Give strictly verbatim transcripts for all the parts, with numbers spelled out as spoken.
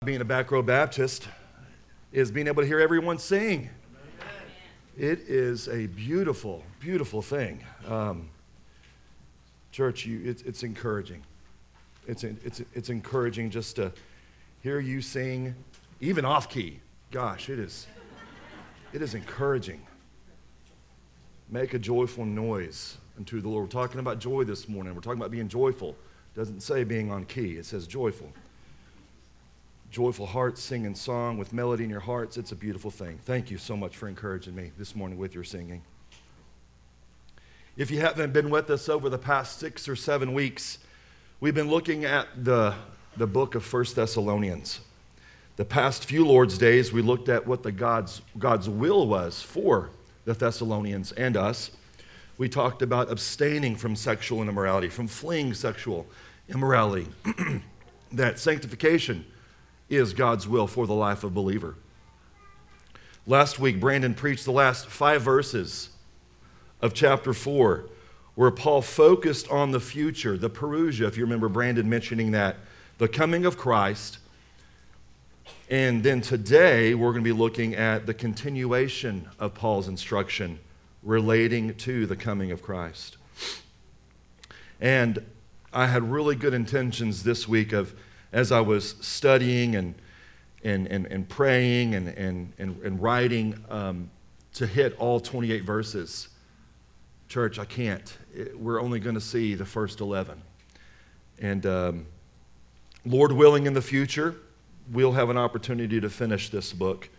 being a back row Baptist is being able to hear everyone sing. Amen. It is a beautiful, beautiful thing. Um, church, you, it's, it's encouraging. It's, it's, it's encouraging just to hear you sing, even off key. Gosh, it is, it is encouraging. Make a joyful noise unto the Lord. We're talking about joy this morning. We're talking about being joyful. It doesn't say being on key. It says joyful. Joyful hearts singing song with melody in your hearts. It's a beautiful thing. Thank you so much for encouraging me this morning with your singing. If you haven't been with us over the past six or seven weeks, we've been looking at the, the book of First Thessalonians. The past few Lord's Days, we looked at what the God's, God's will was for the Thessalonians and us. We talked about abstaining from sexual immorality, from fleeing sexual immorality, that sanctification is God's will for the life of a believer. Last week, Brandon preached the last five verses of chapter four, where Paul focused on the future, the Parousia, if you remember Brandon mentioning that, the coming of Christ. And then today, we're going to be looking at the continuation of Paul's instruction relating to the coming of Christ. And I had really good intentions this week of, as I was studying and and and, and praying and, and, and, and writing, um, to hit all twenty-eight verses. Church, I can't. It, we're only going to see the first eleven. And um, Lord willing, in the future, we'll have an opportunity to finish this book.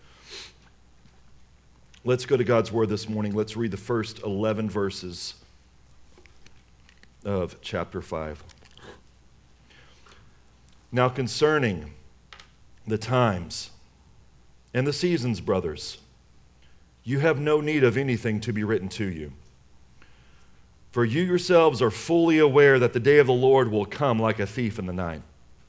Let's go to God's Word this morning. Let's read the first eleven verses of chapter five. Now concerning the times and the seasons, brothers, you have no need of anything to be written to you. For you yourselves are fully aware that the day of the Lord will come like a thief in the night.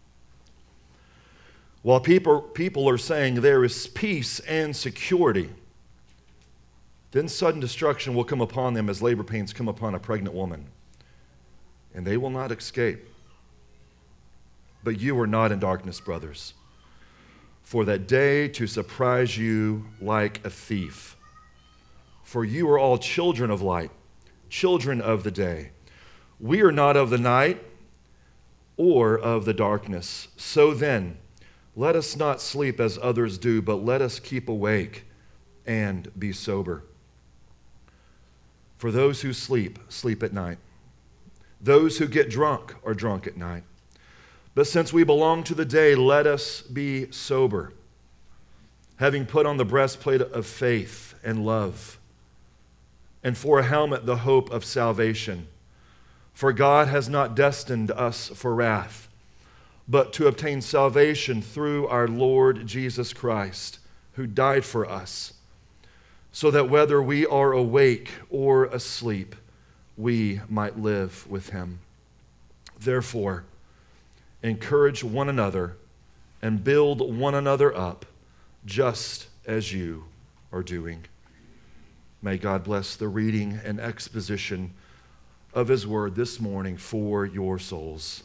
While people, people are saying there is peace and security, then sudden destruction will come upon them as labor pains come upon a pregnant woman, and they will not escape. But you are not in darkness, brothers, for that day to surprise you like a thief. For you are all children of light, children of the day. We are not of the night or of the darkness. So then, let us not sleep as others do, but let us keep awake and be sober. For those who sleep, sleep at night. Those who get drunk are drunk at night. But since we belong to the day, let us be sober, having put on the breastplate of faith and love, and for a helmet the hope of salvation. For God has not destined us for wrath, but to obtain salvation through our Lord Jesus Christ, who died for us, so that whether we are awake or asleep, we might live with him. Therefore, encourage one another and build one another up, just as you are doing. May God bless the reading and exposition of his word this morning for your souls.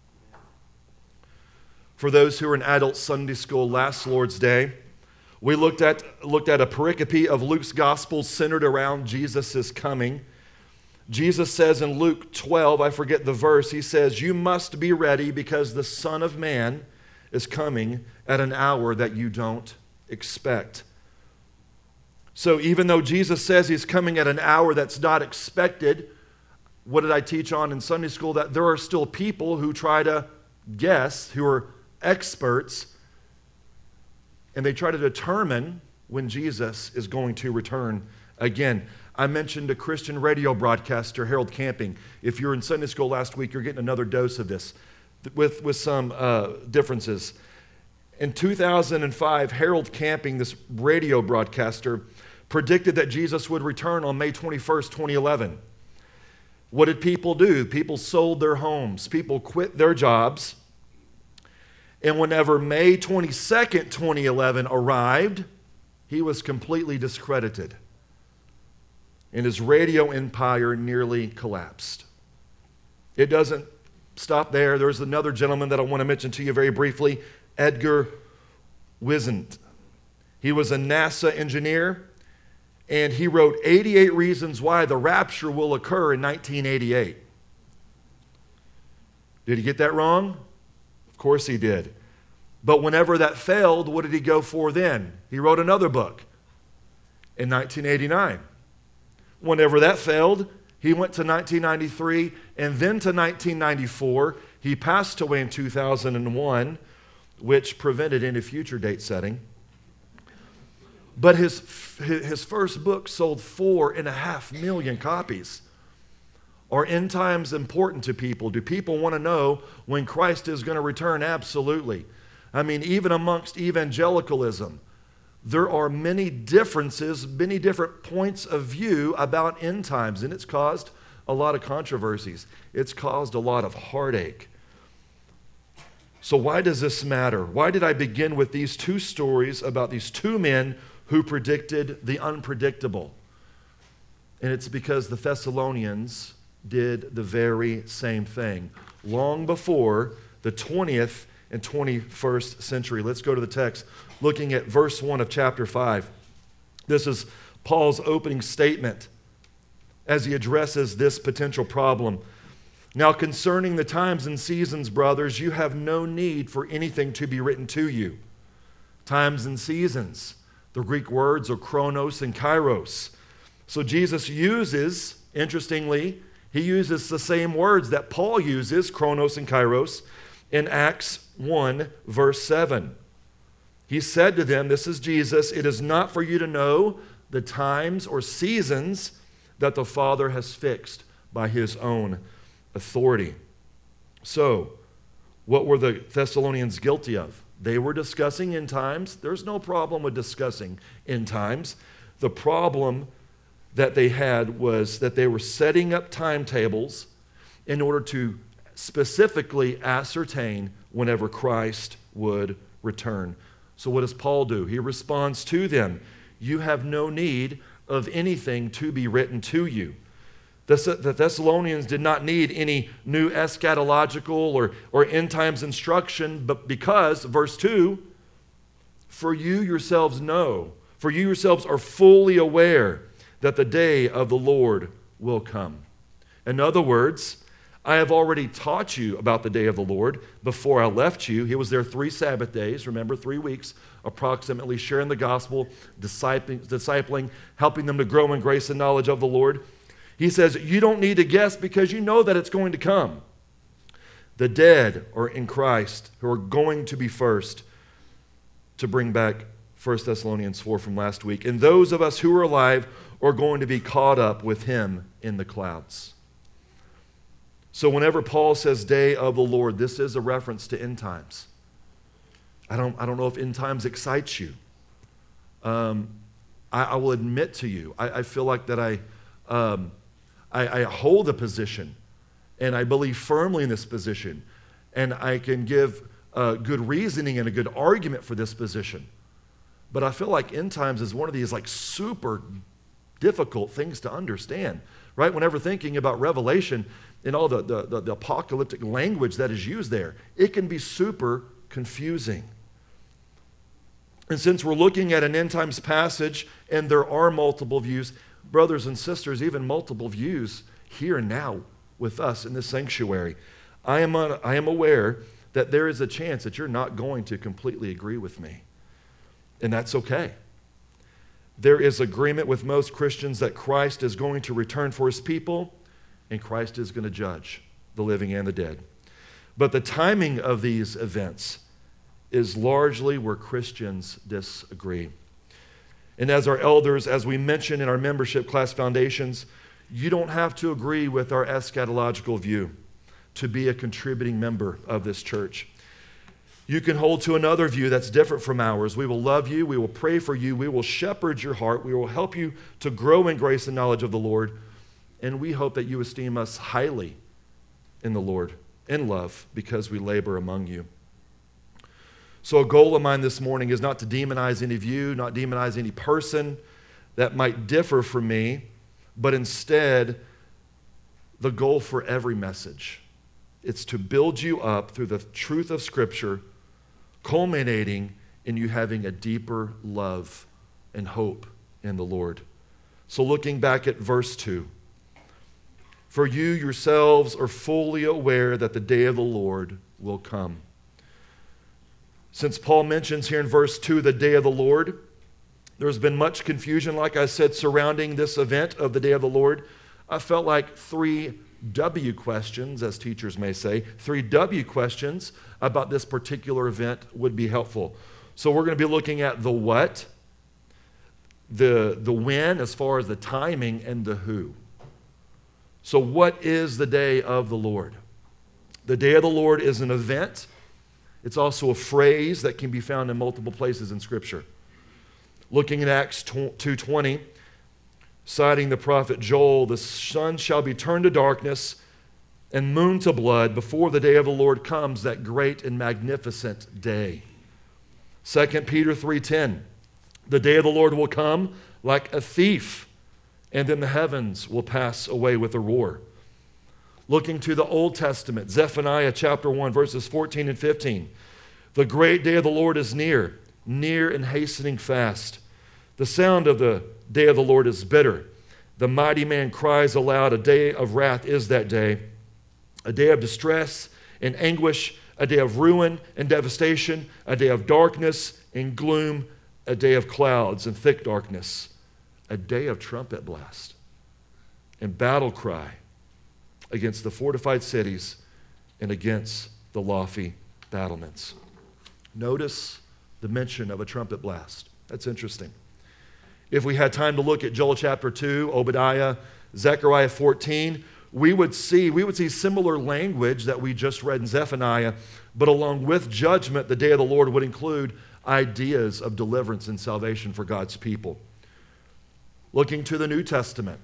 For those who are in adult Sunday school last Lord's Day, we looked at, looked at a pericope of Luke's gospel centered around Jesus' coming. Jesus says in Luke twelve, I forget the verse, he says, you must be ready because the Son of Man is coming at an hour that you don't expect. So even though Jesus says he's coming at an hour that's not expected, what did I teach on in Sunday school? That there are still people who try to guess, who are experts, and they try to determine when Jesus is going to return again. I mentioned a Christian radio broadcaster, Harold Camping. If you were in Sunday school last week, you're getting another dose of this with, with some uh, differences. In two thousand five, Harold Camping, this radio broadcaster, predicted that Jesus would return on May twenty-first, twenty eleven. What did people do? People sold their homes. People quit their jobs. And whenever May twenty-second, twenty eleven arrived, he was completely discredited. And his radio empire nearly collapsed. It doesn't stop there. There's another gentleman that I want to mention to you very briefly, Edgar Wizant. He was a NASA engineer, and he wrote eighty-eight Reasons Why the Rapture Will Occur in nineteen eighty-eight. Did he get that wrong? Of course he did. But whenever that failed, what did he go for then? He wrote another book in nineteen eighty-nine. Whenever that failed, he went to nineteen ninety-three and then to nineteen ninety-four. He passed away in two thousand one, which prevented any future date setting. But his, his first book sold four and a half million copies. Are end times important to people? Do people want to know when Christ is going to return? Absolutely. I mean, even amongst evangelicalism, there are many differences, many different points of view about end times, and it's caused a lot of controversies. It's caused a lot of heartache. So why does this matter? Why did I begin with these two stories about these two men who predicted the unpredictable? And it's because the Thessalonians did the very same thing long before the twentieth and twenty-first century. Let's go to the text, looking at verse one of chapter five. This is Paul's opening statement as he addresses this potential problem. Now, concerning the times and seasons, brothers, you have no need for anything to be written to you. Times and seasons. The Greek words are chronos and kairos. So Jesus uses, interestingly, he uses the same words that Paul uses, chronos and kairos, in Acts one, verse seven. He said to them, this is Jesus, it is not for you to know the times or seasons that the Father has fixed by his own authority. So, what were the Thessalonians guilty of? They were discussing end times. There's no problem with discussing end times. The problem that they had was that they were setting up timetables in order to specifically ascertain whenever Christ would return. So what does Paul do? He responds to them, you have no need of anything to be written to you. The, the Thessalonians did not need any new eschatological or, or end times instruction, but because, verse two, for you yourselves know, for you yourselves are fully aware that the day of the Lord will come. In other words, I have already taught you about the day of the Lord before I left you. He was there three Sabbath days, remember, three weeks, approximately, sharing the gospel, discipling, discipling, helping them to grow in grace and knowledge of the Lord. He says, you don't need to guess because you know that it's going to come. The dead are in Christ who are going to be first, to bring back First Thessalonians four from last week. And those of us who are alive are going to be caught up with him in the clouds. So whenever Paul says day of the Lord, this is a reference to end times. I don't, I don't know if end times excites you. Um, I, I will admit to you, I, I feel like that I, um, I, I hold a position, and I believe firmly in this position, and I can give uh, good reasoning and a good argument for this position. But I feel like end times is one of these like super difficult things to understand, right? Whenever thinking about Revelation and all the, the, the, the apocalyptic language that is used there, it can be super confusing. And since we're looking at an end times passage and there are multiple views, brothers and sisters, even multiple views here and now with us in this sanctuary, I am, un, I am aware that there is a chance that you're not going to completely agree with me. And that's okay. There is agreement with most Christians that Christ is going to return for his people, and Christ is going to judge the living and the dead. But the timing of these events is largely where Christians disagree. And as our elders, as we mentioned in our membership class foundations, you don't have to agree with our eschatological view to be a contributing member of this church. You can hold to another view that's different from ours. We will love you. We will pray for you. We will shepherd your heart. We will help you to grow in grace and knowledge of the Lord. And we hope that you esteem us highly in the Lord, in love, because we labor among you. So a goal of mine this morning is not to demonize any view, not demonize any person that might differ from me, but instead, the goal for every message, it's to build you up through the truth of Scripture, culminating in you having a deeper love and hope in the Lord. So looking back at verse two, for you yourselves are fully aware that the day of the Lord will come. Since Paul mentions here in verse two the day of the Lord, there's been much confusion, like I said, surrounding this event of the day of the Lord. I felt like three W questions, as teachers may say, three W questions about this particular event would be helpful. So we're going to be looking at the what, the, the when as far as the timing, and the who. So what is the day of the Lord? The day of the Lord is an event. It's also a phrase that can be found in multiple places in Scripture. Looking at Acts two twenty, citing the prophet Joel, the sun shall be turned to darkness and moon to blood before the day of the Lord comes, that great and magnificent day. Second Peter three ten, the day of the Lord will come like a thief, and then the heavens will pass away with a roar. Looking to the Old Testament, Zephaniah chapter one, verses fourteen and fifteen. The great day of the Lord is near, near and hastening fast. The sound of the day of the Lord is bitter. The mighty man cries aloud. A day of wrath is that day, a day of distress and anguish, a day of ruin and devastation, a day of darkness and gloom, a day of clouds and thick darkness, a day of trumpet blast and battle cry against the fortified cities and against the lofty battlements. Notice the mention of a trumpet blast. That's interesting. If we had time to look at Joel chapter two, Obadiah, Zechariah fourteen, we would see, we would see similar language that we just read in Zephaniah, but along with judgment, the day of the Lord would include ideas of deliverance and salvation for God's people. Looking to the New Testament,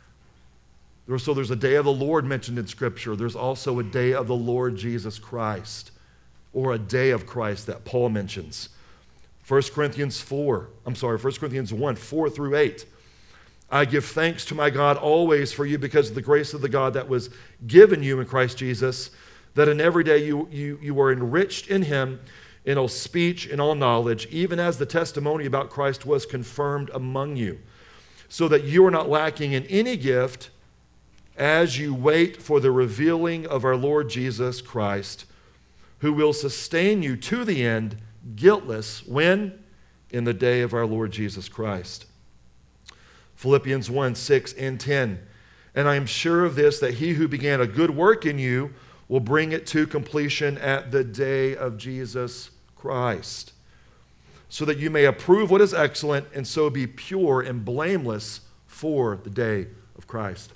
so there's a day of the Lord mentioned in Scripture. There's also a day of the Lord Jesus Christ, or a day of Christ that Paul mentions. First Corinthians four, I'm sorry, First Corinthians one, four through eight. I give thanks to my God always for you because of the grace of the God that was given you in Christ Jesus, that in every day you, you, you are enriched in him in all speech and all knowledge, even as the testimony about Christ was confirmed among you, so that you are not lacking in any gift as you wait for the revealing of our Lord Jesus Christ, who will sustain you to the end, guiltless, when? In the day of our Lord Jesus Christ. Philippians one, six and ten. And I am sure of this, that he who began a good work in you will bring it to completion at the day of Jesus Christ, so that you may approve what is excellent and so be pure and blameless for the day of Christ.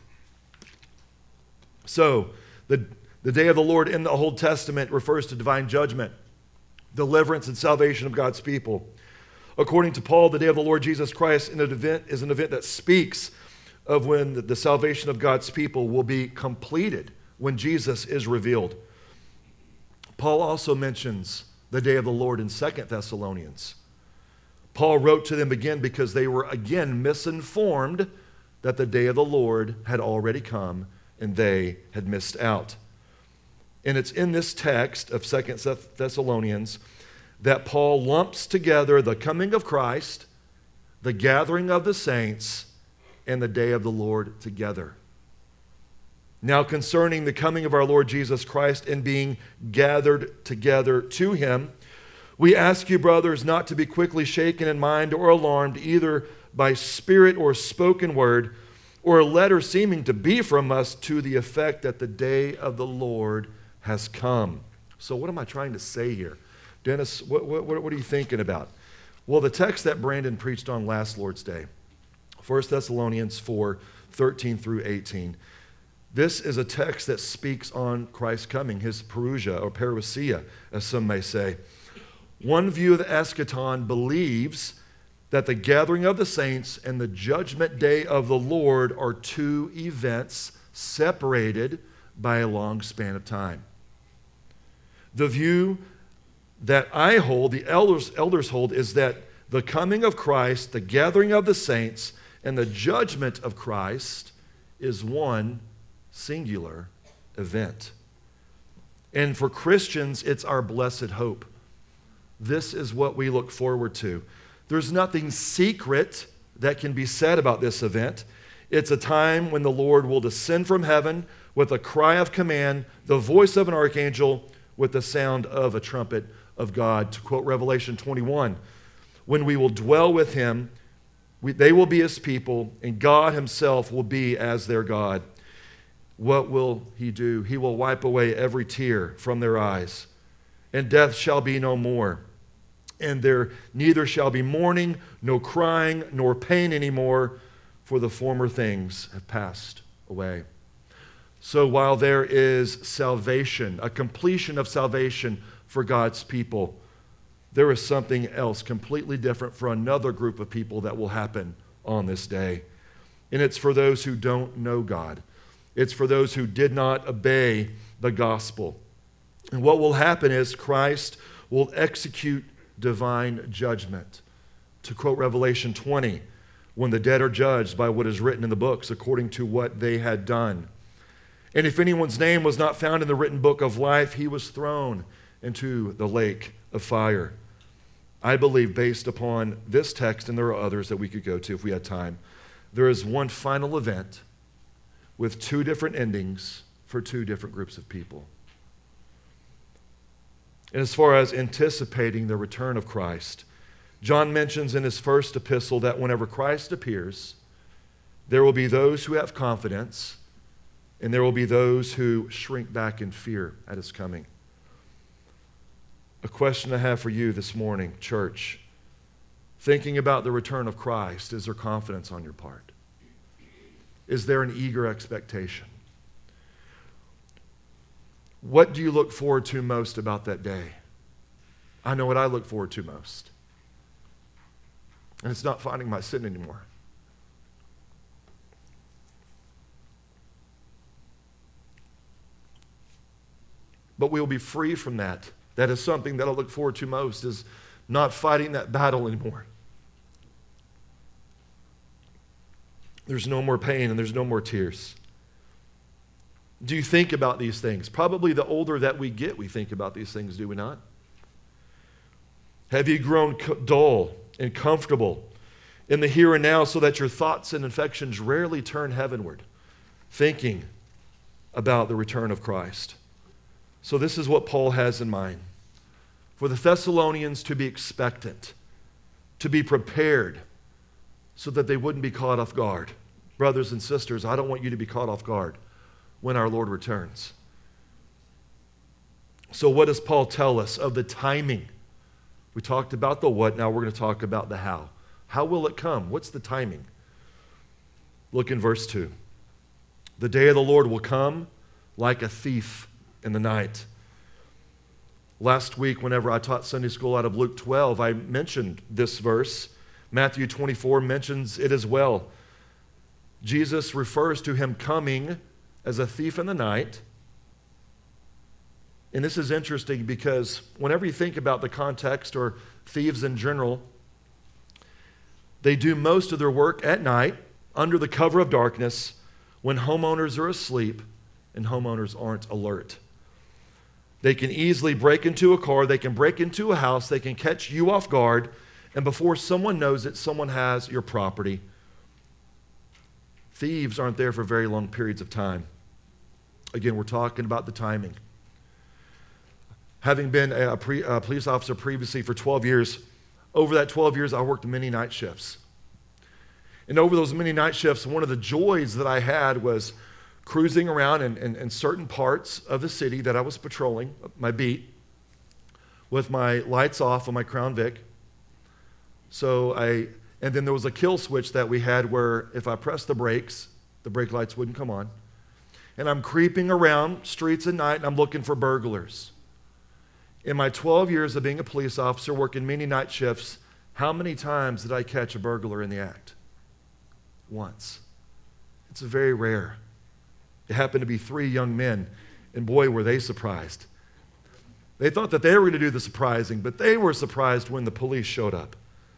So, the, the day of the Lord in the Old Testament refers to divine judgment, deliverance, and salvation of God's people. According to Paul, the day of the Lord Jesus Christ in an event is an event that speaks of when the, the salvation of God's people will be completed, when Jesus is revealed. Paul also mentions the day of the Lord in Second Thessalonians. Paul wrote to them again because they were again misinformed that the day of the Lord had already come and they had missed out. And it's in this text of Second Thessalonians that Paul lumps together the coming of Christ, the gathering of the saints, and the day of the Lord together. Now, concerning the coming of our Lord Jesus Christ and being gathered together to him, we ask you, brothers, not to be quickly shaken in mind or alarmed, either by spirit or spoken word, or a letter seeming to be from us, to the effect that the day of the Lord has come. So what am I trying to say here? Dennis, what, what, what are you thinking about? Well, the text that Brandon preached on last Lord's Day, First Thessalonians four, thirteen through eighteen. This is a text that speaks on Christ's coming, his parousia or parousia, as some may say. One view of the eschaton believes that the gathering of the saints and the judgment day of the Lord are two events separated by a long span of time. The view that I hold, the elders, elders hold, is that the coming of Christ, the gathering of the saints, and the judgment of Christ is one singular event. And for Christians, it's our blessed hope. This is what we look forward to. There's nothing secret that can be said about this event. It's a time when the Lord will descend from heaven with a cry of command, the voice of an archangel, with the sound of a trumpet of God. To quote Revelation twenty-one, when we will dwell with him, we, they will be his people, and God himself will be as their God. What will he do? He will wipe away every tear from their eyes, and death shall be no more. And there neither shall be mourning, no crying, nor pain anymore, for the former things have passed away. So while there is salvation, a completion of salvation for God's people, there is something else completely different for another group of people that will happen on this day. And it's for those who don't know God. It's for those who did not obey the gospel. And what will happen is Christ will execute divine judgment. To quote Revelation twenty, when the dead are judged by what is written in the books according to what they had done. And if anyone's name was not found in the written book of life, he was thrown into the lake of fire. I believe, based upon this text, and there are others that we could go to if we had time, there is one final event with two different endings for two different groups of people. And as far as anticipating the return of Christ, John mentions in his first epistle that whenever Christ appears, there will be those who have confidence, and there will be those who shrink back in fear at his coming. A question I have for you this morning, church. Thinking about the return of Christ, is there confidence on your part? Is there an eager expectation? What do you look forward to most about that day? I know what I look forward to most. And it's not finding my sin anymore. But we will be free from that. That is something that I look forward to most, is not fighting that battle anymore. There's no more pain and there's no more tears. Do you think about these things? Probably the older that we get, we think about these things, do we not? Have you grown dull and comfortable in the here and now so that your thoughts and affections rarely turn heavenward, thinking about the return of Christ? So this is what Paul has in mind. For the Thessalonians to be expectant, to be prepared, so that they wouldn't be caught off guard. Brothers and sisters, I don't want you to be caught off guard when our Lord returns. So what does Paul tell us of the timing? We talked about the what, now we're going to talk about the how. How will it come? What's the timing? Look in verse two. The day of the Lord will come like a thief in the night. Last week, whenever I taught Sunday school out of Luke twelve, I mentioned this verse. Matthew twenty-four mentions it as well. Jesus refers to him coming as a thief in the night. And this is interesting because whenever you think about the context or thieves in general, they do most of their work at night under the cover of darkness when homeowners are asleep and homeowners aren't alert. They can easily break into a car, they can break into a house, they can catch you off guard, and before someone knows it, someone has your property. Thieves aren't there for very long periods of time. Again, we're talking about the timing. Having been a, pre, a police officer previously for twelve years, over that twelve years, I worked many night shifts. And over those many night shifts, one of the joys that I had was cruising around in, in, in certain parts of the city that I was patrolling, my beat, with my lights off on my Crown Vic. So I, and then there was a kill switch that we had where if I pressed the brakes, the brake lights wouldn't come on. And I'm creeping around streets at night and I'm looking for burglars. In my twelve years of being a police officer, working many night shifts, how many times did I catch a burglar in the act? Once. It's very rare. It happened to be three young men, and boy, were they surprised. They thought that they were going to do the surprising, but they were surprised when the police showed up.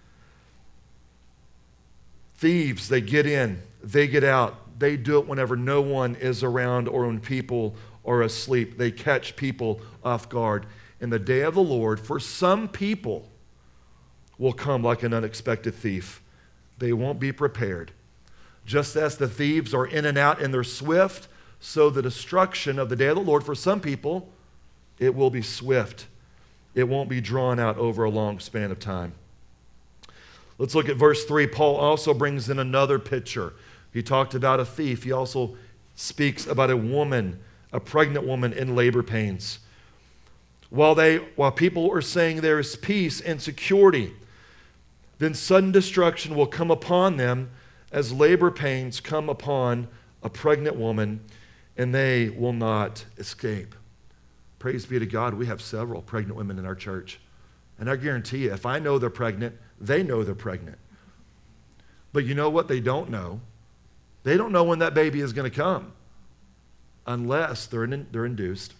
Thieves, they get in, they get out. They do it whenever no one is around or when people are asleep. They catch people off guard. and the day of the Lord for some people will come like an unexpected thief. They won't be prepared. Just as the thieves are in and out and they're swift, so the destruction of the day of the Lord for some people, it will be swift. It won't be drawn out over a long span of time. Let's look at verse three. Paul also brings in another picture. He talked about a thief. He also speaks about a woman, a pregnant woman in labor pains. While they, while people are saying there is peace and security, then sudden destruction will come upon them as labor pains come upon a pregnant woman, and they will not escape. Praise be to God, we have several pregnant women in our church. And I guarantee you, if I know they're pregnant, they know they're pregnant. But you know what they don't know? They don't know when that baby is going to come unless they're, in, they're induced.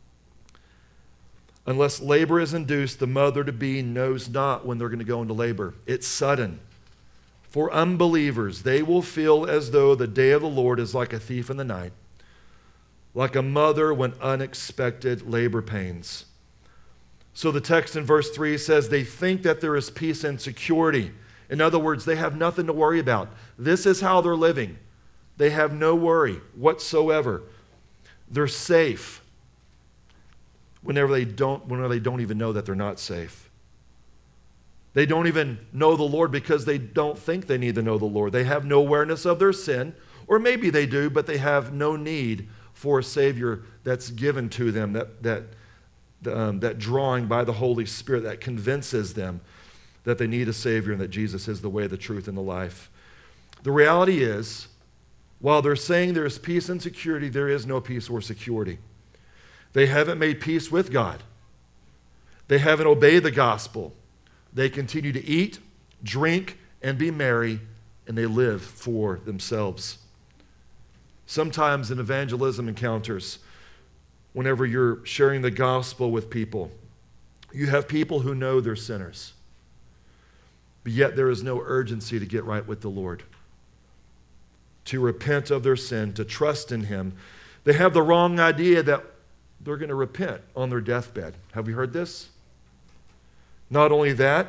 Unless labor is induced, the mother-to-be knows not when they're going to go into labor. It's sudden. For unbelievers, they will feel as though the day of the Lord is like a thief in the night, like a mother when unexpected labor pains. So the text in verse three says they think that there is peace and security. In other words, they have nothing to worry about. This is how they're living. They have no worry whatsoever. They're safe whenever they don't, whenever they don't even know that they're not safe. They don't even know the Lord because they don't think they need to know the Lord. They have no awareness of their sin, or maybe they do, but they have no need for a Savior that's given to them, that, that, um, that drawing by the Holy Spirit that convinces them that they need a Savior and that Jesus is the way, the truth, and the life. The reality is, while they're saying there is peace and security, there is no peace or security. They haven't made peace with God. They haven't obeyed the gospel. They continue to eat, drink, and be merry, and they live for themselves. Sometimes in evangelism encounters, whenever you're sharing the gospel with people, you have people who know they're sinners, but yet there is no urgency to get right with the Lord, to repent of their sin, to trust in Him. They have the wrong idea that they're going to repent on their deathbed. Have you heard this? Not only that,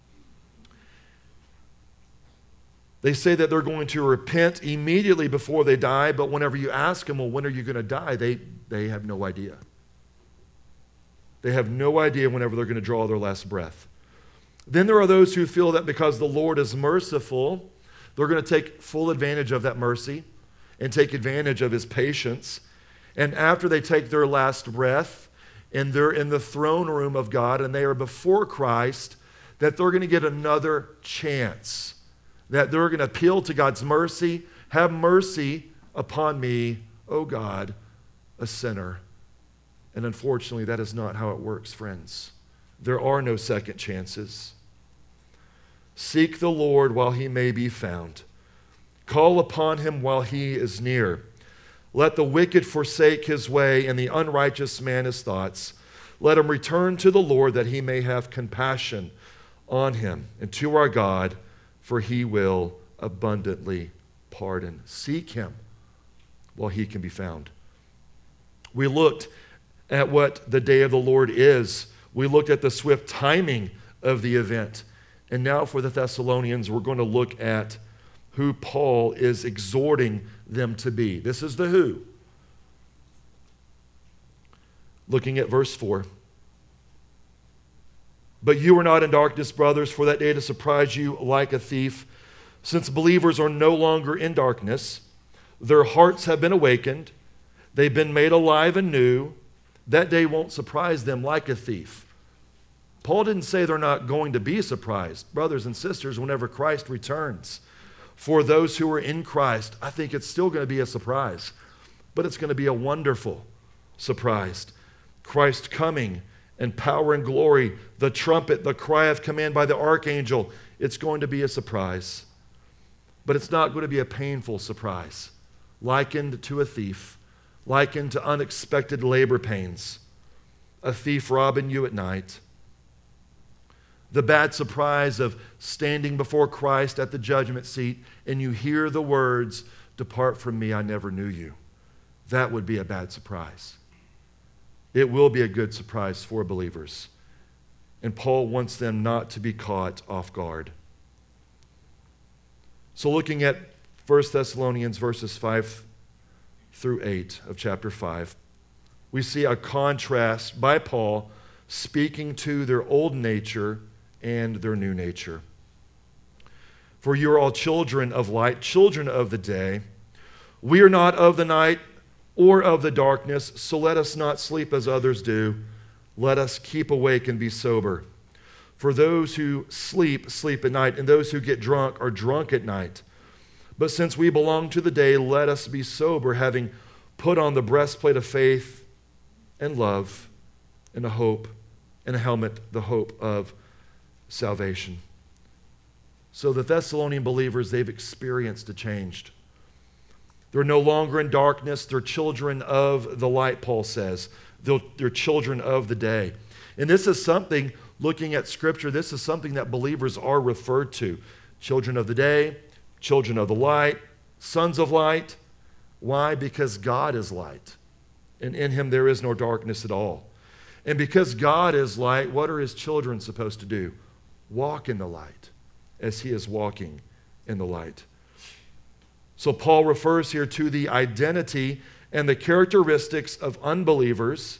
they say that they're going to repent immediately before they die, but whenever you ask them, well, when are you going to die? They, they have no idea. They have no idea whenever they're going to draw their last breath. Then there are those who feel that because the Lord is merciful, they're going to take full advantage of that mercy and take advantage of His patience. And after they take their last breath and they're in the throne room of God and they are before Christ, that they're going to get another chance, that they're going to appeal to God's mercy. Have mercy upon me, O God, a sinner. And unfortunately, that is not how it works, friends. There are no second chances. Seek the Lord while He may be found. Call upon Him while He is near. Let the wicked forsake his way, and the unrighteous man his thoughts. Let him return to the Lord, that He may have compassion on him, and to our God, for He will abundantly pardon. Seek Him while He can be found. We looked at what the day of the Lord is. We looked at the swift timing of the event. And now for the Thessalonians, we're going to look at who Paul is exhorting them to be. This is the who. Looking at verse four. But you are not in darkness, brothers, for that day to surprise you like a thief. Since believers are no longer in darkness, their hearts have been awakened. They've been made alive and new. That day won't surprise them like a thief. Paul didn't say they're not going to be surprised. Brothers and sisters, whenever Christ returns, for those who are in Christ, I think it's still going to be a surprise, but it's going to be a wonderful surprise. Christ coming in power and glory, the trumpet, the cry of command by the archangel, it's going to be a surprise. But it's not going to be a painful surprise, likened to a thief, likened to unexpected labor pains, a thief robbing you at night. The bad surprise of standing before Christ at the judgment seat and you hear the words, "Depart from me, I never knew you." That would be a bad surprise. It will be a good surprise for believers. And Paul wants them not to be caught off guard. So looking at First Thessalonians verses five through eight of chapter five, we see a contrast by Paul speaking to their old nature and their new nature. For you are all children of light, children of the day. We are not of the night or of the darkness, so let us not sleep as others do. Let us keep awake and be sober. For those who sleep, sleep at night, and those who get drunk are drunk at night. But since we belong to the day, let us be sober, having put on the breastplate of faith and love and a hope and a helmet, the hope of salvation. So the Thessalonian believers, they've experienced a change. They're no longer in darkness. They're children of the light, Paul says. They're, they're children of the day. And this is something, looking at Scripture, this is something that believers are referred to. Children of the day, children of the light, sons of light. Why? Because God is light, and in him there is no darkness at all. And because God is light, what are his children supposed to do? Walk in the light, as he is walking in the light. So Paul refers here to the identity and the characteristics of unbelievers.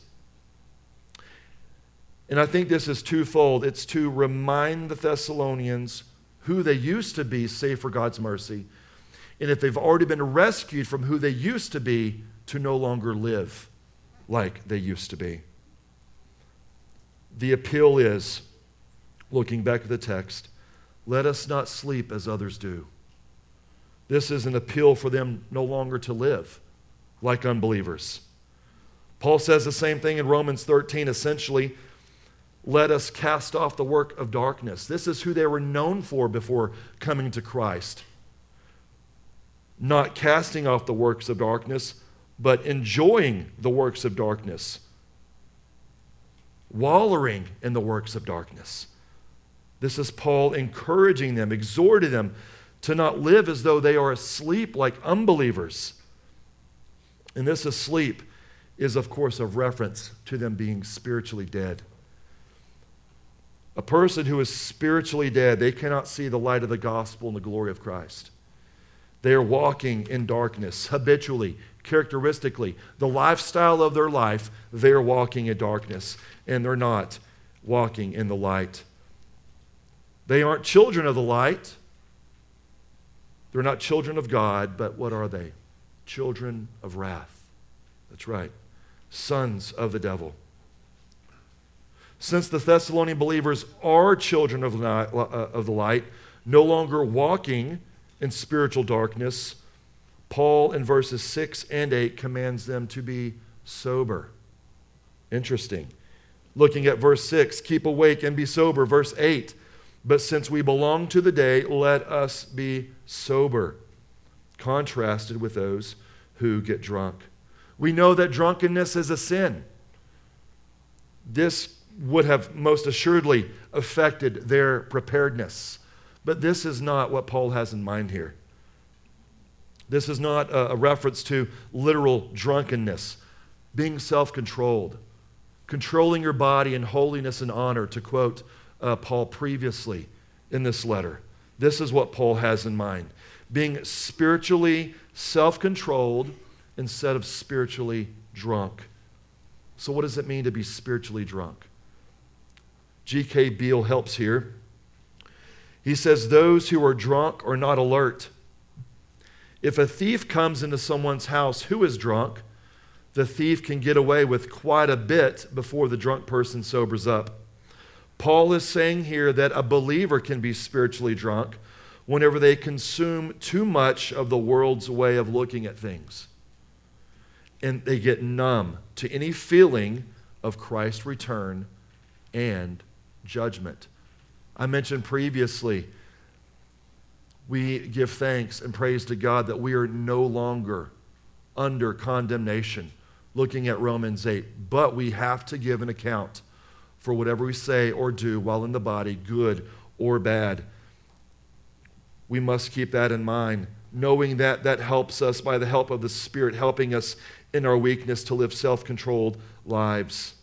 And I think this is twofold. It's to remind the Thessalonians who they used to be, save for God's mercy. And if they've already been rescued from who they used to be, to no longer live like they used to be. The appeal is, looking back at the text, let us not sleep as others do. This is an appeal for them no longer to live like unbelievers. Paul says the same thing in Romans thirteen, essentially, let us cast off the work of darkness. This is who they were known for before coming to Christ. Not casting off the works of darkness, but enjoying the works of darkness. Wallowing in the works of darkness. This is Paul encouraging them, exhorting them to not live as though they are asleep like unbelievers. And this asleep is, of course, a reference to them being spiritually dead. A person who is spiritually dead, they cannot see the light of the gospel and the glory of Christ. They are walking in darkness habitually, characteristically. The lifestyle of their life, they are walking in darkness, and they're not walking in the light. They aren't children of the light. They're not children of God, but what are they? Children of wrath. That's right. Sons of the devil. Since the Thessalonian believers are children of the light, no longer walking in spiritual darkness, Paul in verses six and eight commands them to be sober. Interesting. Looking at verse six, keep awake and be sober. Verse eight, but since we belong to the day, let us be sober. Contrasted with those who get drunk. We know that drunkenness is a sin. This would have most assuredly affected their preparedness. But this is not what Paul has in mind here. This is not a, a reference to literal drunkenness, being self-controlled, controlling your body in holiness and honor, to quote uh, Paul previously in this letter. This is what Paul has in mind, being spiritually self-controlled instead of spiritually drunk. So what does it mean to be spiritually drunk? G K Beale helps here. He says, those who are drunk are not alert. If a thief comes into someone's house who is drunk, the thief can get away with quite a bit before the drunk person sobers up. Paul is saying here that a believer can be spiritually drunk whenever they consume too much of the world's way of looking at things. And they get numb to any feeling of Christ's return and judgment. I mentioned previously, we give thanks and praise to God that we are no longer under condemnation, looking at Romans eight, but we have to give an account for whatever we say or do while in the body, good or bad. We must keep that in mind, knowing that that helps us by the help of the Spirit, helping us in our weakness to live self-controlled lives.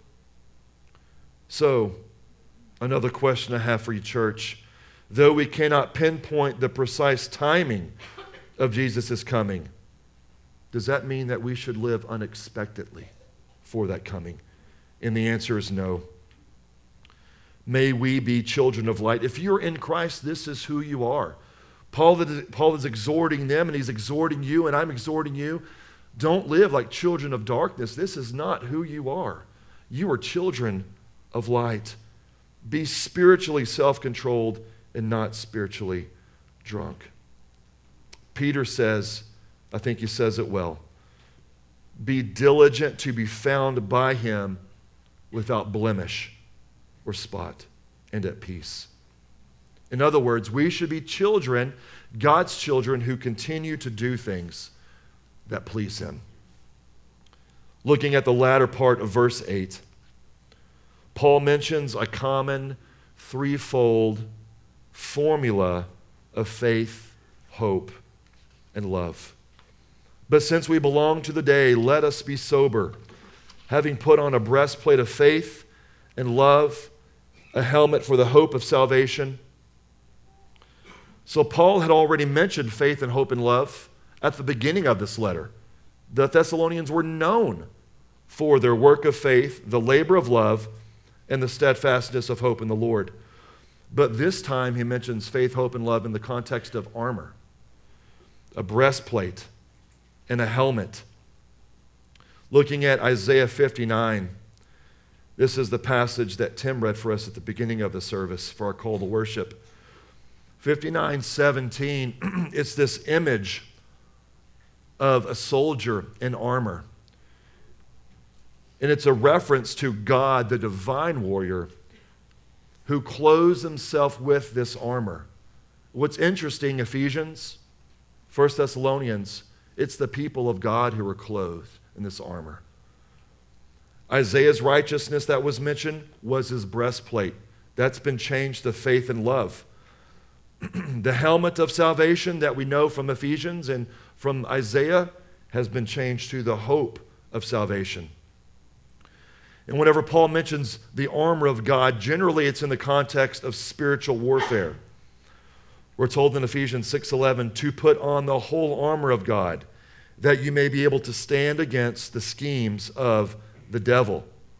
So, another question I have for you, church. Though we cannot pinpoint the precise timing of Jesus' coming, does that mean that we should live unexpectedly for that coming? And the answer is no. May we be children of light. If you're in Christ, this is who you are. Paul, Paul is exhorting them, and he's exhorting you, and I'm exhorting you. Don't live like children of darkness. This is not who you are. You are children of light. Be spiritually self-controlled and not spiritually drunk. Peter says, I think he says it well, be diligent to be found by him without blemish or spot and at peace. In other words, we should be children, God's children, who continue to do things that please him. Looking at the latter part of verse eight, Paul mentions a common threefold formula of faith, hope, and love. But since we belong to the day, let us be sober, having put on a breastplate of faith and love, a helmet for the hope of salvation. So Paul had already mentioned faith and hope and love at the beginning of this letter. The Thessalonians were known for their work of faith, the labor of love, and the steadfastness of hope in the Lord. But this time he mentions faith, hope, and love in the context of armor, a breastplate, and a helmet. Looking at Isaiah fifty-nine, this is the passage that Tim read for us at the beginning of the service for our call to worship. fifty-nine seventeen, it's this image of a soldier in armor. And it's a reference to God, the divine warrior, who clothes himself with this armor. What's interesting, Ephesians, First Thessalonians, it's the people of God who are clothed in this armor. Isaiah's righteousness that was mentioned was his breastplate. That's been changed to faith and love. The helmet of salvation that we know from Ephesians and from Isaiah has been changed to the hope of salvation. And whenever Paul mentions the armor of God, generally it's in the context of spiritual warfare. We're told in Ephesians six eleven to put on the whole armor of God, that you may be able to stand against the schemes of the devil.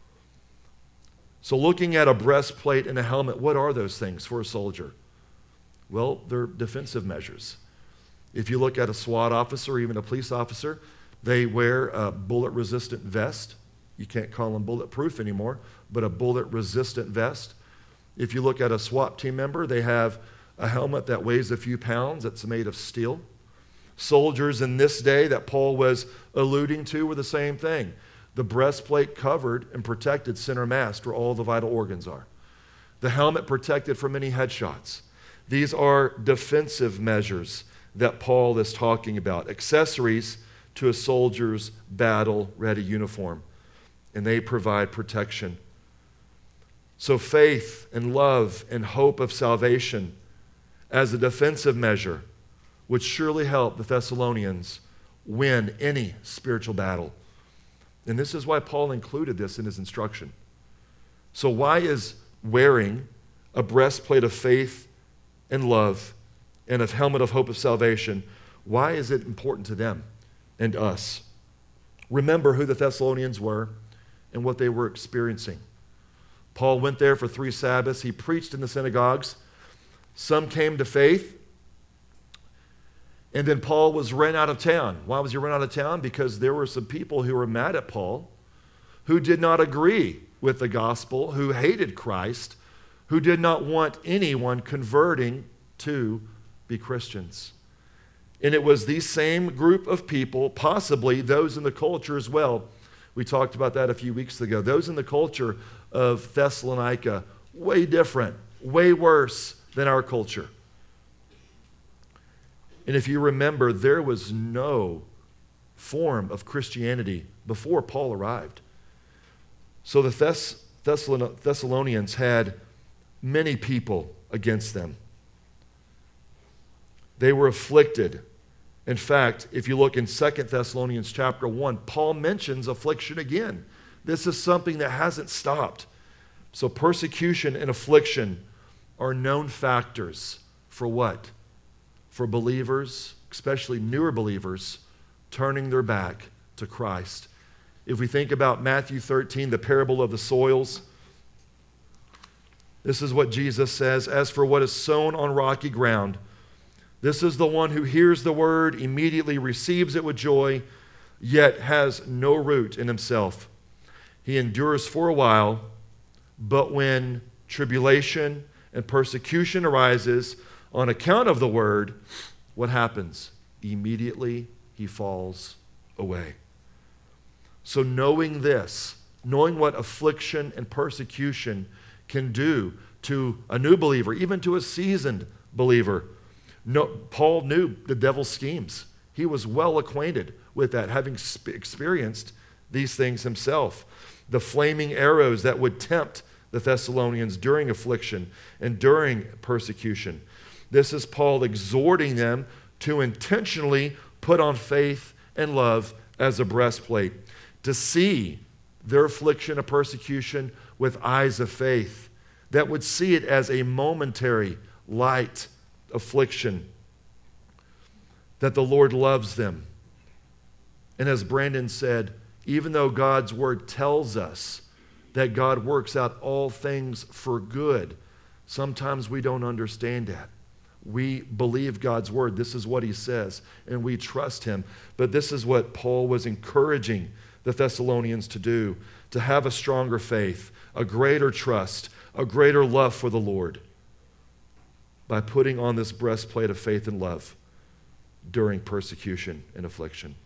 So looking at a breastplate and a helmet, what are those things for a soldier? Well, they're defensive measures. If you look at a SWAT officer or even a police officer, they wear a bullet-resistant vest. You can't call them bulletproof anymore, but a bullet-resistant vest. If you look at a SWAT team member, they have a helmet that weighs a few pounds that's made of steel. Soldiers in this day that Paul was alluding to were the same thing. The breastplate covered and protected center mass where all the vital organs are. The helmet protected from any headshots. These are defensive measures that Paul is talking about, accessories to a soldier's battle-ready uniform, and they provide protection. So faith and love and hope of salvation as a defensive measure would surely help the Thessalonians win any spiritual battle. And this is why Paul included this in his instruction. So why is wearing a breastplate of faith and love and a helmet of hope of salvation, why is it important to them and us? Remember who the Thessalonians were and what they were experiencing. Paul went there for three Sabbaths. He preached in the synagogues. Some came to faith. And then Paul was run out of town. Why was he run out of town? Because there were some people who were mad at Paul, who did not agree with the gospel, who hated Christ, who did not want anyone converting to be Christians. And it was these same group of people, possibly those in the culture as well. We talked about that a few weeks ago. Those in the culture of Thessalonica, way different, way worse than our culture. And if you remember, there was no form of Christianity before Paul arrived. So the Thess- Thessalon- Thessalonians had many people against them. They were afflicted. In fact, if you look in Second Thessalonians chapter one, Paul mentions affliction again. This is something that hasn't stopped. So persecution and affliction are known factors for what? For believers, especially newer believers, turning their back to Christ. If we think about Matthew thirteen, the parable of the soils, this is what Jesus says, "As for what is sown on rocky ground, this is the one who hears the word, immediately receives it with joy, yet has no root in himself. He endures for a while, but when tribulation and persecution arises on account of the word," what happens? Immediately he falls away. So knowing this, knowing what affliction and persecution can do to a new believer, even to a seasoned believer, no, Paul knew the devil's schemes. He was well acquainted with that, having experienced these things himself. The flaming arrows that would tempt the Thessalonians during affliction and during persecution. This is Paul exhorting them to intentionally put on faith and love as a breastplate, to see their affliction and persecution with eyes of faith, that would see it as a momentary, light affliction, that the Lord loves them. And as Brandon said, even though God's word tells us that God works out all things for good, sometimes we don't understand that. We believe God's word. This is what he says, and we trust him. But this is what Paul was encouraging the Thessalonians to do, to have a stronger faith, a greater trust, a greater love for the Lord by putting on this breastplate of faith and love during persecution and affliction.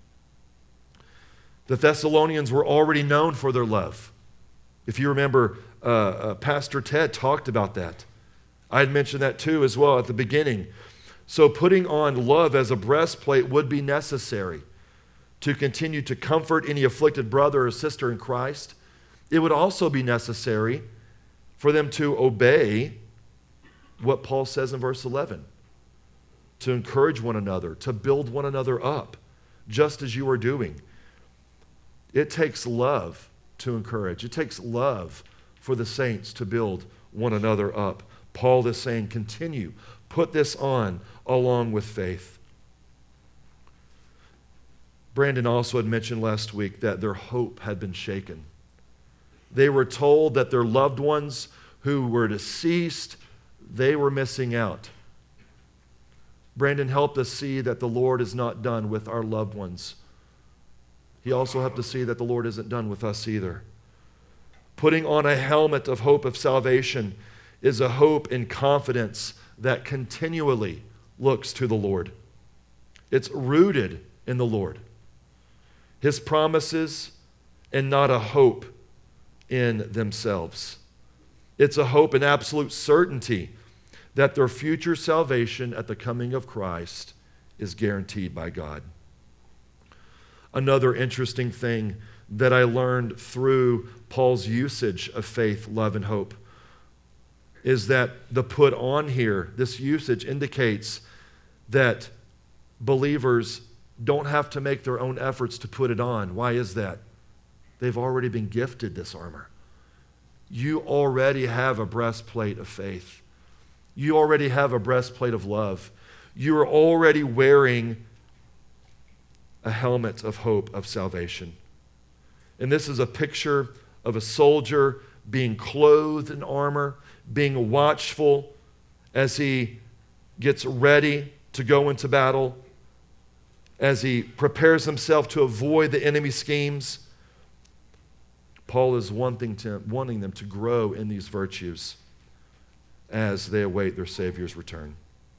The Thessalonians were already known for their love. If you remember, uh, uh, Pastor Ted talked about that. I had mentioned that too as well at the beginning. So putting on love as a breastplate would be necessary to continue to comfort any afflicted brother or sister in Christ. It would also be necessary for them to obey what Paul says in verse eleven, to encourage one another, to build one another up, just as you are doing. It takes love to encourage. It takes love for the saints to build one another up. Paul is saying, continue, put this on along with faith. Brandon also had mentioned last week that their hope had been shaken. They were told that their loved ones who were deceased, they were missing out. Brandon helped us see that the Lord is not done with our loved ones. He also helped us see that the Lord isn't done with us either. Putting on a helmet of hope of salvation is a hope and confidence that continually looks to the Lord. It's rooted in the Lord, his promises, and not a hope in themselves. It's a hope and absolute certainty that their future salvation at the coming of Christ is guaranteed by God. Another interesting thing that I learned through Paul's usage of faith, love, and hope is that the put on here, this usage indicates that believers don't have to make their own efforts to put it on. Why is that? They've already been gifted this armor. You already have a breastplate of faith. You already have a breastplate of love. You are already wearing a helmet of hope of salvation. And this is a picture of a soldier being clothed in armor, being watchful as he gets ready to go into battle, as he prepares himself to avoid the enemy schemes. Paul is wanting, to, wanting them to grow in these virtues as they await their Savior's return.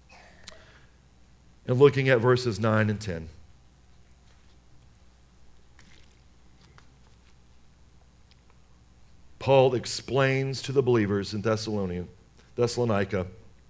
And looking at verses nine and ten. Paul explains to the believers in Thessalonica, Thessalonica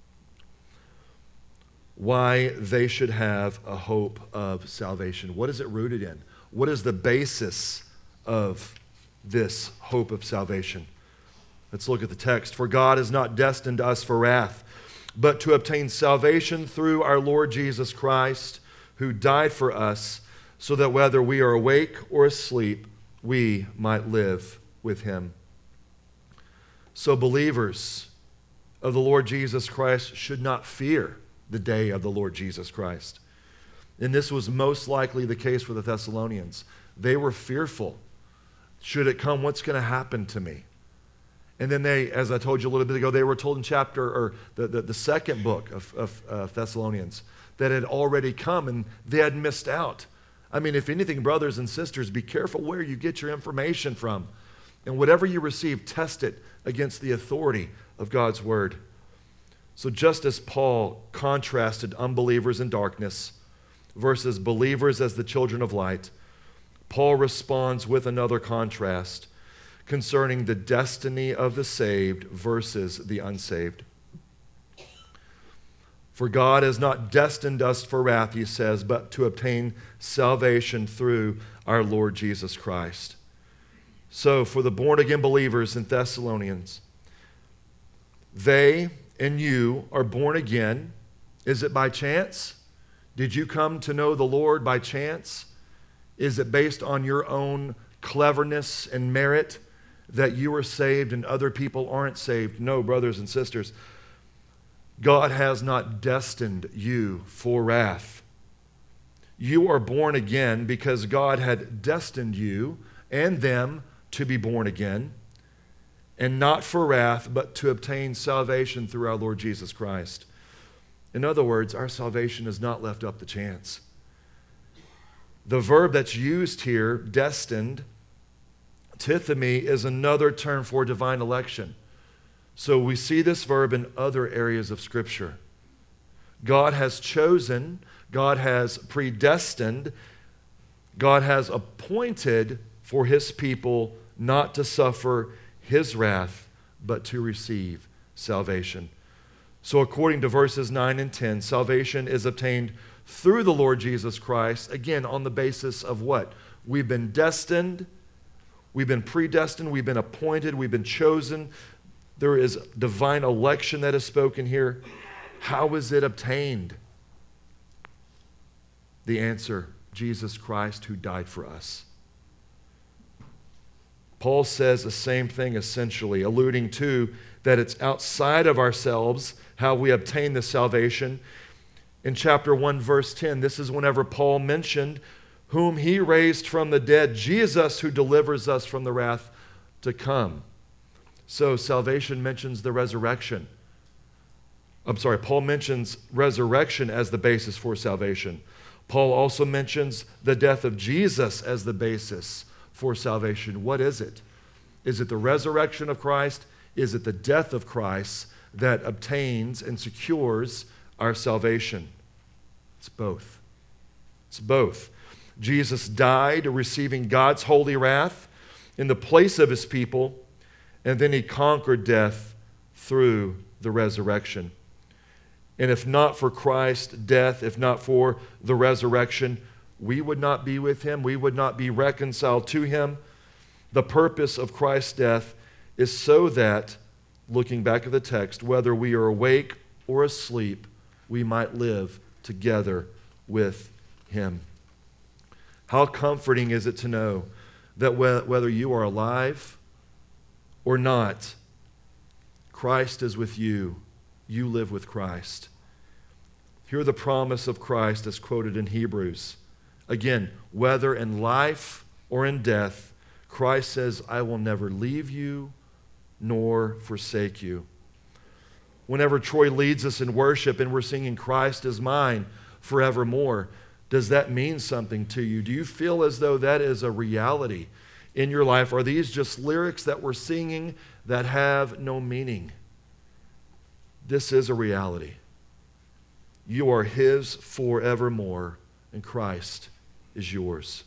why they should have a hope of salvation. What is it rooted in? What is the basis of this hope of salvation? Let's look at the text. For God has not destined us for wrath, but to obtain salvation through our Lord Jesus Christ, who died for us, so that whether we are awake or asleep, we might live with him. So believers of the Lord Jesus Christ should not fear the day of the Lord Jesus Christ. And this was most likely the case for the Thessalonians. They were fearful. Should it come, what's going to happen to me? And then they, as I told you a little bit ago, they were told in chapter, or the, the, the second book of, of uh, Thessalonians, that it had already come and they had missed out. I mean, if anything, brothers and sisters, be careful where you get your information from. And whatever you receive, test it against the authority of God's word. So just as Paul contrasted unbelievers in darkness versus believers as the children of light, Paul responds with another contrast concerning the destiny of the saved versus the unsaved. For God has not destined us for wrath, he says, but to obtain salvation through our Lord Jesus Christ. So for the born-again believers in Thessalonians, they and you are born again. Is it by chance? Did you come to know the Lord by chance? Is it based on your own cleverness and merit that you are saved and other people aren't saved? No, brothers and sisters. God has not destined you for wrath. You are born again because God had destined you and them to be born again, and not for wrath, but to obtain salvation through our Lord Jesus Christ. In other words, our salvation is not left up to chance. The verb that's used here, destined, tithemi, is another term for divine election. So we see this verb in other areas of Scripture. God has chosen, God has predestined, God has appointed for his people not to suffer his wrath, but to receive salvation. So according to verses nine and ten, salvation is obtained through the Lord Jesus Christ, again, on the basis of what? We've been destined, we've been predestined, we've been appointed, we've been chosen. There is divine election that is spoken here. How is it obtained? The answer, Jesus Christ who died for us. Paul says the same thing essentially, alluding to that it's outside of ourselves how we obtain the salvation. In chapter one, verse ten, this is whenever Paul mentioned whom he raised from the dead, Jesus who delivers us from the wrath to come. So salvation mentions the resurrection. I'm sorry, Paul mentions resurrection as the basis for salvation. Paul also mentions the death of Jesus as the basis for salvation. What is it? Is it the resurrection of Christ? Is it the death of Christ that obtains and secures our salvation? It's both. It's both. Jesus died, receiving God's holy wrath in the place of his people, and then he conquered death through the resurrection. And if not for Christ's death, if not for the resurrection, we would not be with him. We would not be reconciled to him. The purpose of Christ's death is so that, looking back at the text, whether we are awake or asleep, we might live together with him. How comforting is it to know that whether you are alive or not, Christ is with you. You live with Christ. Hear the promise of Christ as quoted in Hebrews. Again, whether in life or in death, Christ says, I will never leave you nor forsake you. Whenever Troy leads us in worship and we're singing Christ is mine forevermore, does that mean something to you? Do you feel as though that is a reality in your life? Are these just lyrics that we're singing that have no meaning? This is a reality. You are his forevermore, and Christ is yours.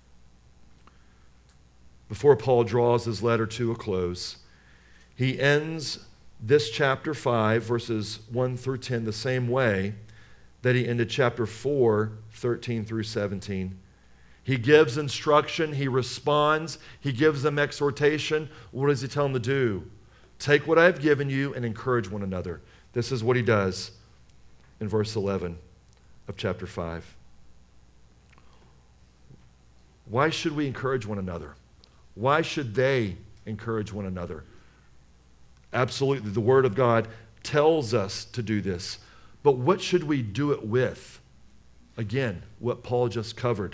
Before Paul draws his letter to a close, he ends this chapter five, verses one through ten, the same way that he ended chapter four, thirteen through seventeen. He gives instruction, he responds, he gives them exhortation. What does he tell them to do? Take what I have given you and encourage one another. This is what he does in verse eleven of chapter five. Why should we encourage one another? Why should they encourage one another. Absolutely, the Word of God tells us to do this. But what should we do it with? Again, what Paul just covered.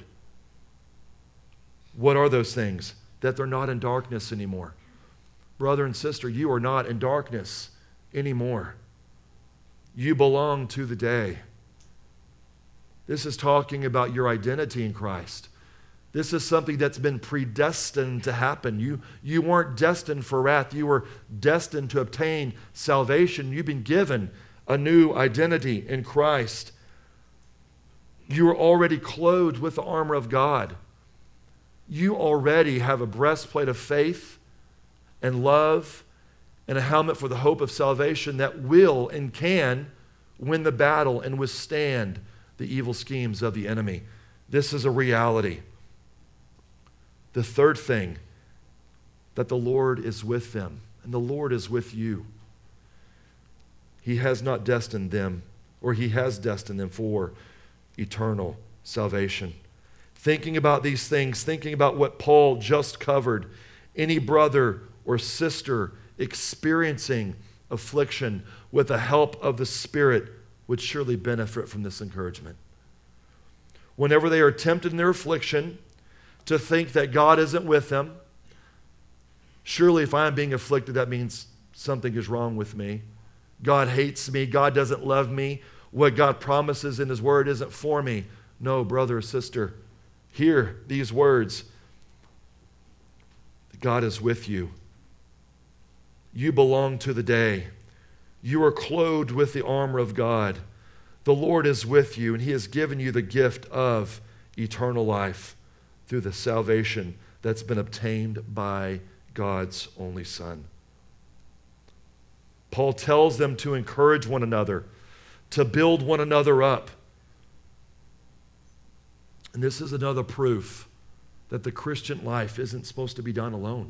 What are those things? That they're not in darkness anymore. Brother and sister, you are not in darkness anymore. You belong to the day. This is talking about your identity in Christ. This is something that's been predestined to happen. You, you weren't destined for wrath. You were destined to obtain salvation. You've been given a new identity in Christ. You are already clothed with the armor of God. You already have a breastplate of faith and love and a helmet for the hope of salvation that will and can win the battle and withstand the evil schemes of the enemy. This is a reality. The third thing, that the Lord is with them, and the Lord is with you. He has not destined them, or He has destined them for eternal salvation. Thinking about these things, thinking about what Paul just covered, any brother or sister experiencing affliction with the help of the Spirit would surely benefit from this encouragement. Whenever they are tempted in their affliction to think that God isn't with them, surely if I'm being afflicted, that means something is wrong with me. God hates me. God doesn't love me. What God promises in His Word isn't for me. No, brother or sister, hear these words. God is with you. You belong to the day. You are clothed with the armor of God. The Lord is with you, and He has given you the gift of eternal life through the salvation that's been obtained by God's only Son. Paul tells them to encourage one another, to build one another up. And this is another proof that the Christian life isn't supposed to be done alone.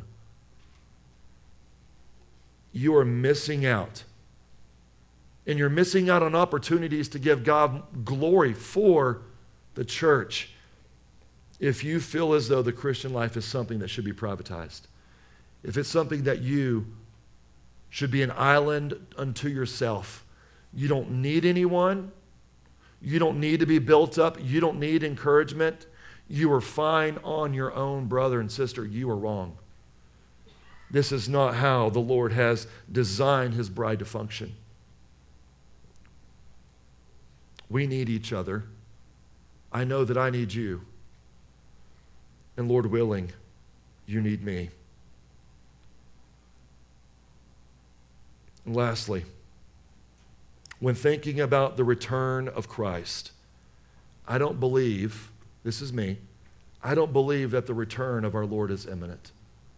You are missing out. And you're missing out on opportunities to give God glory for the church if you feel as though the Christian life is something that should be privatized. If it's something that you should be an island unto yourself. You don't need anyone. You don't need to be built up. You don't need encouragement. You are fine on your own, brother and sister. You are wrong. This is not how the Lord has designed His bride to function. We need each other. I know that I need you. And Lord willing, you need me. And lastly, when thinking about the return of Christ, I don't believe, this is me, I don't believe that the return of our Lord is imminent.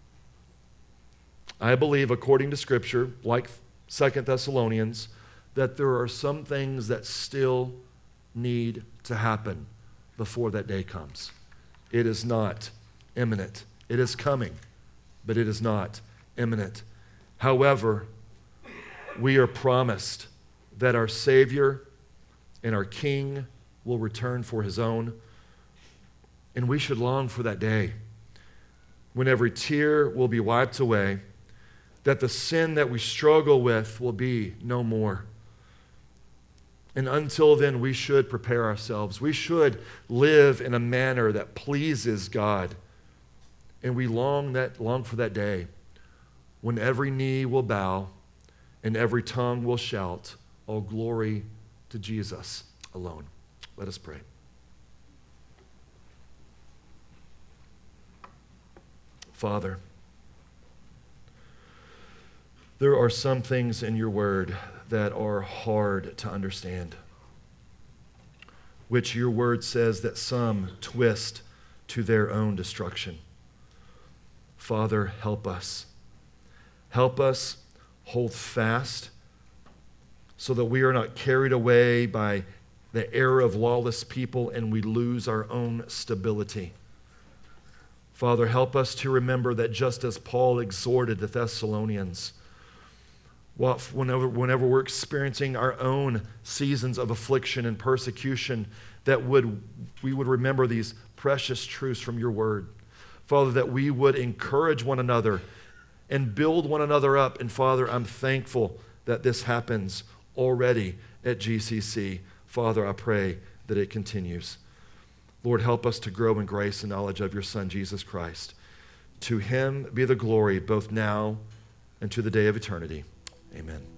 I believe, according to Scripture, like Second Thessalonians, that there are some things that still need to happen before that day comes. It is not imminent. It is coming, but it is not imminent. However, we are promised that our Savior and our King will return for His own, and we should long for that day when every tear will be wiped away, that the sin that we struggle with will be no more. And until then, we should prepare ourselves. We should live in a manner that pleases God. And we long that long for that day when every knee will bow and every tongue will shout, "All glory to Jesus alone." Let us pray. Father, there are some things in your word that are hard to understand, which your word says that some twist to their own destruction. Father, help us. Help us hold fast so that we are not carried away by the error of lawless people and we lose our own stability. Father, help us to remember that just as Paul exhorted the Thessalonians, whenever, whenever we're experiencing our own seasons of affliction and persecution, that would we would remember these precious truths from your word. Father, that we would encourage one another and build one another up. And Father, I'm thankful that this happens already at G C C. Father, I pray that it continues. Lord, help us to grow in grace and knowledge of your Son, Jesus Christ. To him be the glory both now and to the day of eternity. Amen.